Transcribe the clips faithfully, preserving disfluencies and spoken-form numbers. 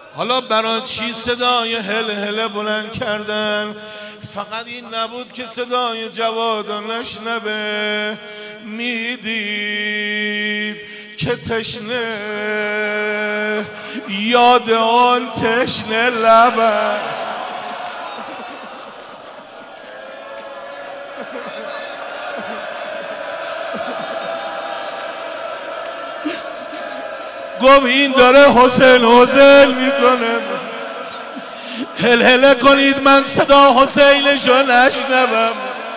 حالا برای چی صدای هل هل بلند کردن؟ فقط این نبود که صدای جواد و نشنبه، میدید که تشنه یاد آن تشنه لبه. گفت این داره حسین حسین میکنه، هل هل کنید من صدا حسینشو نشنوم.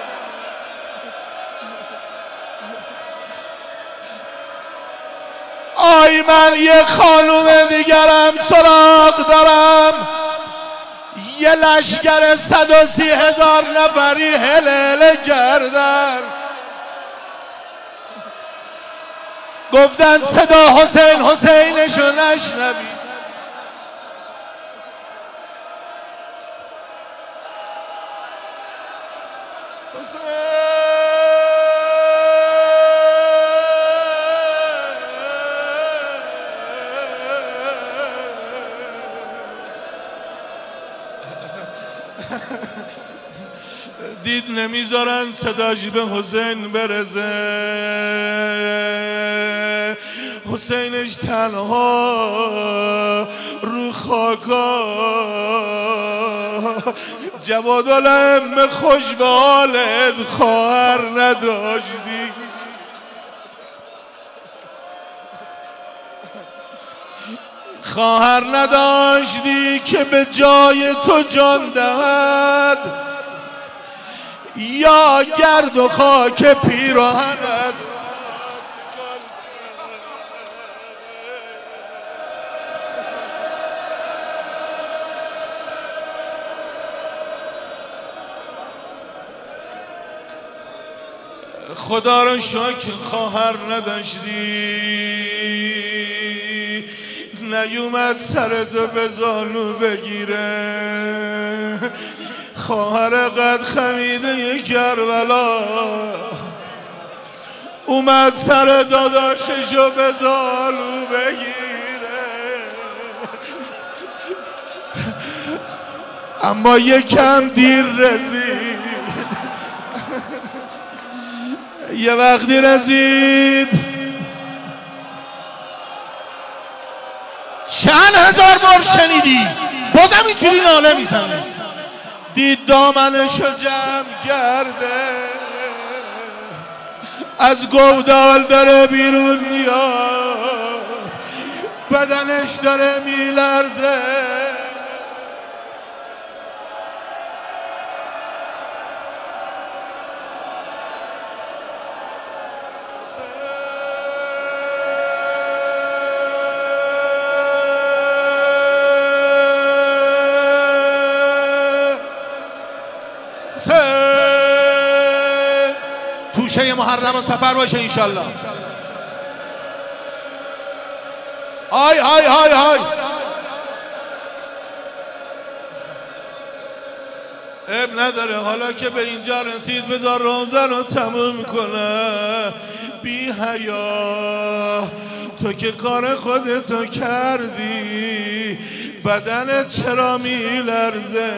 آی من یه خانوم دیگرم سراغ دارم، یه لشگر صد و سی هزار نفری هل هل کردن، گفتن صدا حسین حسینشو نشنوید. دید نمیذارن صداش به حسین برسه، حسینش تنها رو خاکا، جوادالم خوش به حالت خواهر نداشتی، خواهر نداشتی که به جای تو جان دهد، یا گرد و خاک پیراهنت. خدا رو شکر خواهر نداشتی، نیومد سرتو به زانو بگیره، خواهر قد خمیده کربلا اومد سر داداششو به زانو بگیره، اما یکم دیر رسید، یه وقتی رسید چند هزار بار شنیدی بازم اینجوری ناله میزنه، دید دامنشو جمع کرده، از گودال داره بیرون میاد، بدنش داره میلرزه، توشه محرم و سفر باشه انشالله. آی آی آی آی اب نداره، حالا که به اینجا رسید بذار روزن رو تموم کنه. بی حیا تو که کار خودتو کردی، بدنت چرا میلرزه؟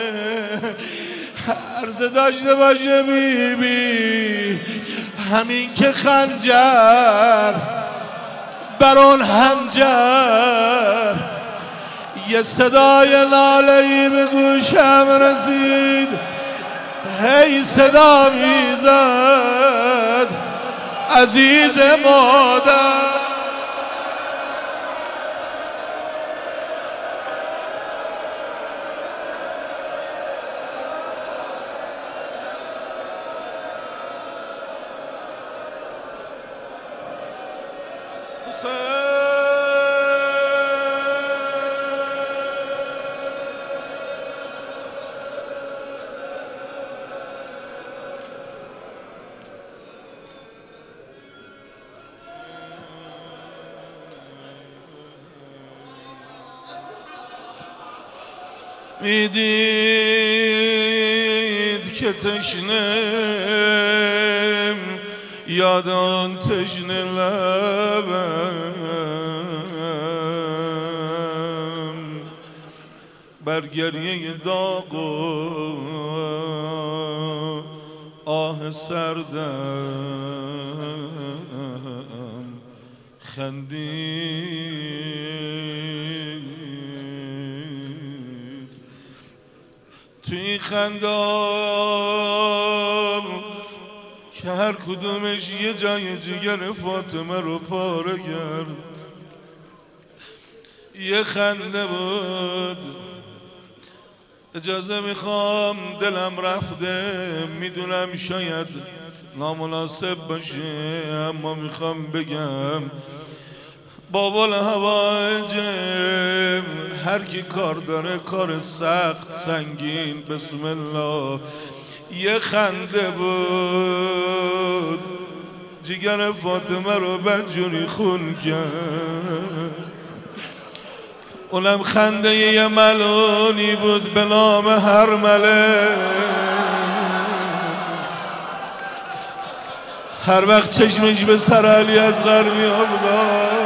عرض داشته باشه بی بی، همین که خنجر بر اون حنجر یه صدای ناله‌ای به گوشم رسید، هی صدا میزد عزیز مادر. میدید که تشنم یاد آن تشنه لبم، بر گریه داغ و آه سردم خندید. توی خندام که هر کدومش یه جای جگر فاطمه رو پاره کرد. یه خنده بود اجازه میخوام، دلم رفته، میدونم شاید نامناسب باشه، اما میخوام بگم بابا الهواجم هر کی کار داره کار سخت سنگین، بسم الله. یه خنده بود جگر فاطمه رو بدجوری خون کرد. اونم خنده یه ملونی بود به نام هرمله. هر وقت چشمش به سر علی اصغر می‌افتاد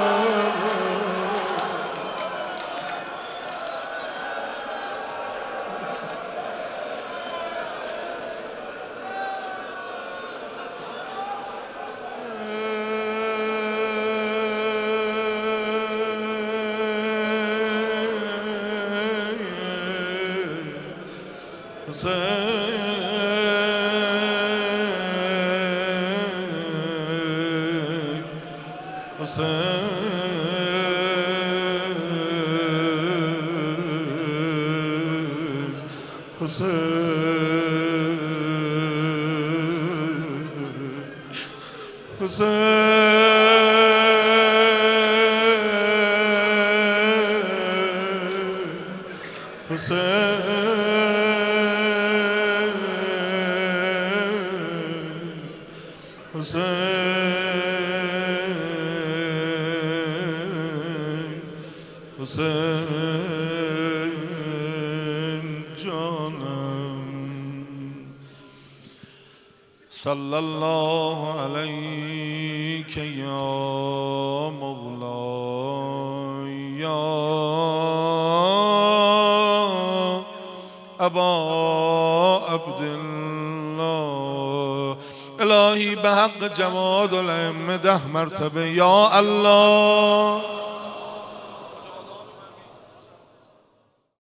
صلی الله علیک یا مولاي یا ابا عبدالله. الهی به حق جماد الائمه ده مرتبه یا الله.